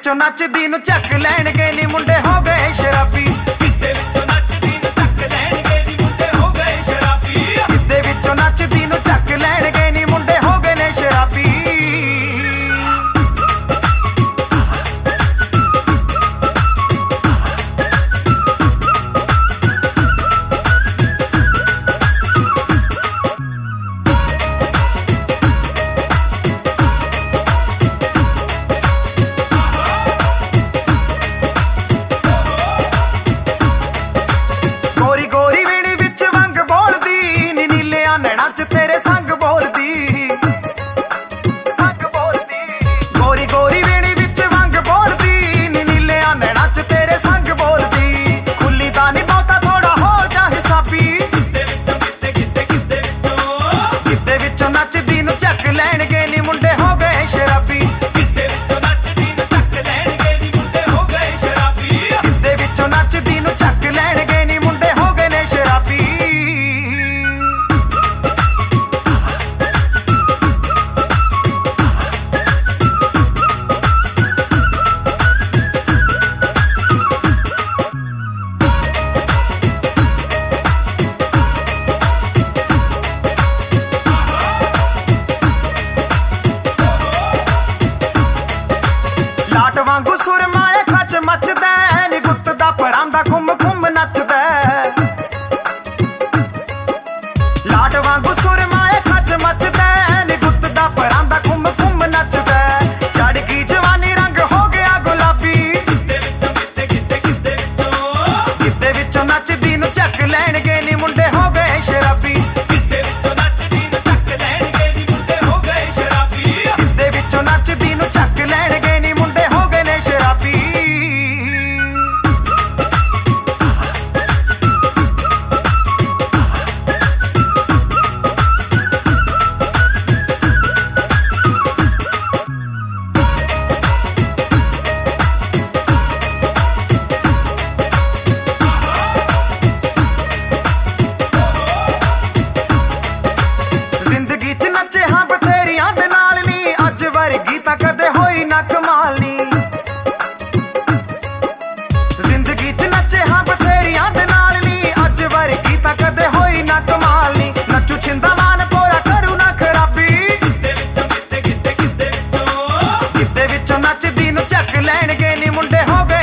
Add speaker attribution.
Speaker 1: ਵਿੱਚੋਂ ਨੱਚਦੀ ਨੂੰ ਚੱਕ ਲੈਣਗੇ ਨੀ ਮੁੰਡੇ ਹੋ ਗਏ ਸ਼ਰਾਬੀ।
Speaker 2: ਗਿੱਧੇ ਵਿੱਚੋਂ ਨੱਚਦੀ ਨੂੰ ਚੱਕ ਲੈਣਗੇ ਨੀ ਮੁੰਡੇ ਹੋ ਗਏ ਸ਼ਰਾਬੀ।
Speaker 1: ਗਿੱਧੇ ਵਿੱਚੋਂ ਨੱਚਦੀ ਨੂੰ ਚੱਕ ਲੈਣਗੇ ਨੀ ਮੁੰਡੇ ਹੋ ਗਏ ਨੇ ਸ਼ਰਾਬੀ। ਗੋਰੀ ਗੋਰੀ ਵੀਣੀ ਵਿੱਚ ਵੰਗ ਬੋਲਦੀ ਨੀ ਨੀਲਿਆਂ ਨੈਣਾਂ ਚ ਤੇਰੇ ਸੰਗ ਬੋਲਦੀ ਸੰਗ ਬੋਲਦੀ। ਗੋਰੀ ਗੋਰੀ ਵੀਣੀ ਵਿੱਚ ਵੰਗ ਬੋਲਦੀ ਨੀ ਨੀਲਿਆਂ ਨੈਣਾਂ ਚ ਤੇਰੇ ਸੰਗ ਬੋਲਦੀ। ਖੁੱਲੀ ਤਾਂ ਨੀ ਬਹੁਤਾ ਥੋੜਾ ਹੋ ਜਾ ਹਿਸਾਬੀ।
Speaker 2: ਗਿੱਧੇ ਵਿੱਚੋਂ
Speaker 1: ਗਿੱਧੇ ਵਿੱਚੋਂ ਨੱਚਦੀ ਨੂੰ ਚੱਕ ਲੈਣਗੇ ਨੀ ਮੁੰਡੇ ਹੋ ਗਏ ਸ਼ਰਾਬੀ।
Speaker 2: ਗਿੱਧੇ ਵਿੱਚੋਂ ਨੱਚਦੀ ਨੂੰ ਚੱਕ ਲੈਣਗੇ ਨੀ ਮੁੰਡੇ ਹੋ ਗਏ ਸ਼ਰਾਬੀ।
Speaker 1: ਗਿੱਧੇ ਵਿੱਚੋਂ ਨੱਚਦੀ ਨੂੰ ਚੱਕ ਲੈਣਗੇ ਨੀ ਮੁੰਡੇ ਹੋ ਗਏ ਨੇ ਸ਼ਰਾਬੀ। ਲਾਟ ਵਾਂਗੂ ਸੁਰਮਾਏ ਖੱਚ ਮੱਚਦਾ ਨੀ ਗੁੱਤ ਦਾ ਪਰਾਂਦਾ ਘੁੰਮ ਘੁੰਮ ਨੱਚਦਾ। ਲਾਟ ਵਾਂਗੂ ਸੁਰਮਾਏ ਖੱਚ ਮੱਚਦਾ ਨੀ ਗੁੱਤ ਦਾ ਪਰਾਂਦਾ ਘੁੰਮ ਘੁੰਮ ਨੱਚਦਾ। ਚੜ ਗਈ ਜਵਾਨੀ ਰੰਗ ਹੋ ਗਿਆ ਗੁਲਾਬੀ। ਗਿੱਧੇ ਵਿੱਚੋਂ ਨੱਚਦੀ ਨੂੰ ਚੱਕ ਲੈਣਗੇ ਨੀ ਮੁੰਡੇ ਹੋ ਗਏ ਸ਼ਰਾਬੀ।
Speaker 2: ਗਿੱਧੇ ਵਿੱਚੋਂ ਨੱਚਦੀ ਨੂੰ ਚੱਕ ਲੈਣਗੇ ਨੀ ਮੁੰਡੇ ਹੋ ਗਏ ਸ਼ਰਾਬੀ।
Speaker 1: ਗਿੱਧੇ ਵਿੱਚੋਂ ਨੱਚਦੀ ਨੂੰ ਚੱਕ ਲੈਣਗੇ ਨੀ ਮੁੰਡੇ ਹੋ ਗਏ ਨੇ ਸ਼ਰਾਬੀ। ਜ਼ਿੰਦਗੀ 'ਚ ਨੱਚੇ ਹਾਂ ਬਥੇਰੀਆਂ ਦੇ ਨਾਲ ਨੀ ਅੱਜ ਵਰਗੀ ਤਾਂ ਕਦੇ ਹੋਈ ਨਾ ਕਮਾਲ ਨੀ। ਜ਼ਿੰਦਗੀ 'ਚ ਨੱਚੇ ਹਾਂ ਬਥੇਰੀਆਂ ਦੇ ਨਾਲ ਨੀ ਅੱਜ ਵਰਗੀ ਤਾਂ ਕਦੇ ਹੋਈ ਨਾ ਕਮਾਲ ਨੀ। ਨੱਚੂ ਛਿੰਦਾ ਮਾਨ ਪੋਰਾ ਕਰੂ ਨਾ ਖਰਾਬੀ। ਗਿੱਧੇ ਵਿੱਚੋਂ ਨੱਚਦੀ ਨੂੰ ਚੱਕ ਲੈਣਗੇ ਨੀ ਮੁੰਡੇ ਹੋ ਗਏ